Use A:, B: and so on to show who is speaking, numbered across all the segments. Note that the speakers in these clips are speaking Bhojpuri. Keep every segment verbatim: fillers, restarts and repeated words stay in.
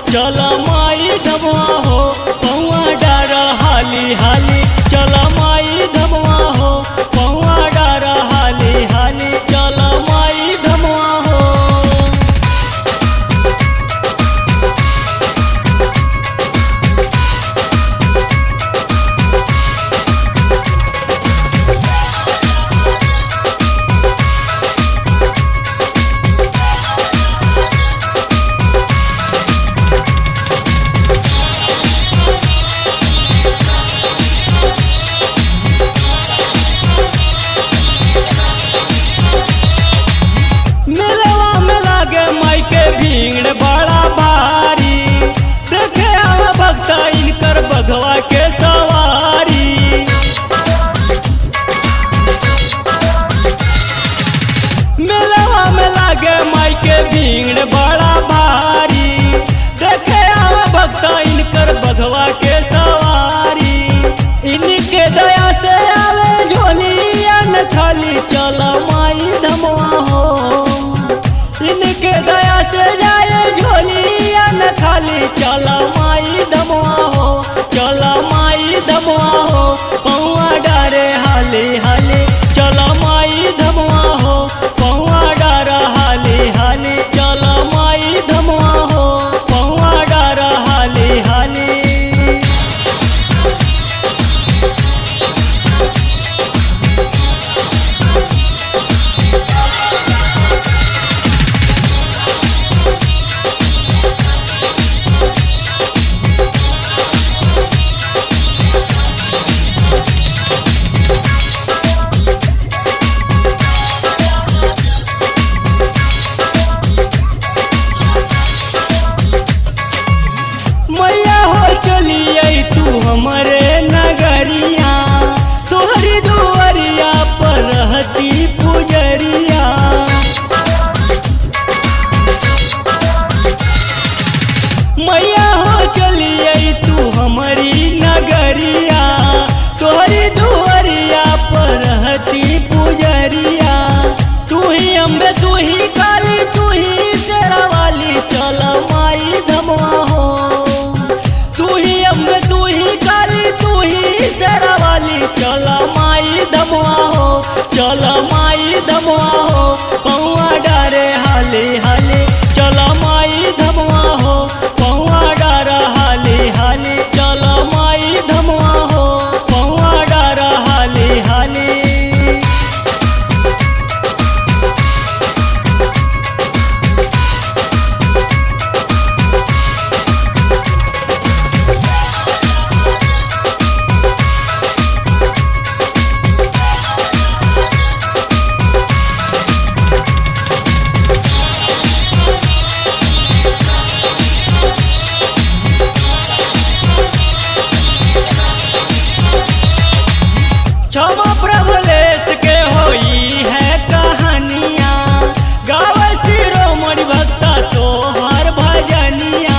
A: चल माई धमवा हो पौआ डार हाली हाली चल माई धमवा हो पौआ डार हाली हाली चल माई धमवा हो। भीड़ बड़ा भारी देखे आवा भक्ता इनकर बघवा के सवारी। मेलवा में लागे माई के भीड़ बड़ा भारी देखे आवा भक्ता इनकर बघवा के सवारी। इनके दया से आवे झोली अन थाली चल माई धमवा हो। इनके दया से जाए झोली अन थाली चल माई धमवा हो चल माई धमवा हो पौआ डारे हाली हाली चल माई धमवा हो पौआ डार हाली हाली चल माई धमवा हो पौआ डार हाली हाली। तू हमारे नगरिया तोहरी दुआरिया पर रहती पुजरिया। मैया हो चलिए तू हमारी नगरिया तोहरी दुआरिया पर रहती पुजरिया। तू ही अम्बे तू ही काली तू ही शेरा वाली चल माई धमवा हो। तू ही अम्बे तू ही काली तू ही शेरा वाली चल माई धमवा हो चल माई धमवा हो पौआ डारे हाली हाली चल माई धमवा हो पौआ डार हाली हाली चल माई धमवा हो पौआ डार हाली हाली। क्षमा प्रभुलेश के होई है कहानिया गावे शिरोमणि भक्ता तोहर भजनिया।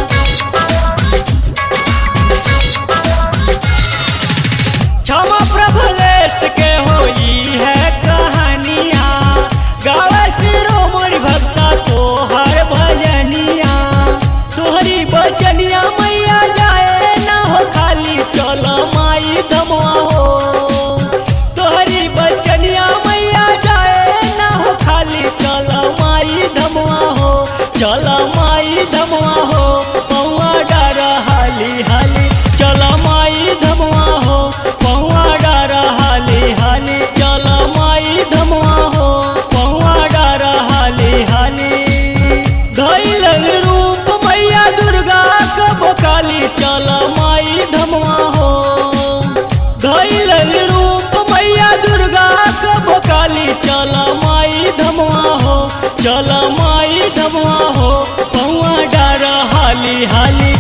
A: क्षमा प्रभुलेश के होई है कहानिया गावे शिरोमणि भक्ता तोहर भजनिया। तोहरी बचनिया मैया जाए ना हो खाली चल माई धमवा हो। चल माई धमवा हो पौआ डार हाली हाली चल माई धमवा हो पौआ डार हाली हाली चल माई धमवा हो पौआ डार हाली हाली। धइल रूप मैया दुर्गा कब काली चल माई धमवा हो। धइल रूप मैया दुर्गा कब काली चल माई धमवा हो चल माई धमवा हो पौआ डार हाली हाली।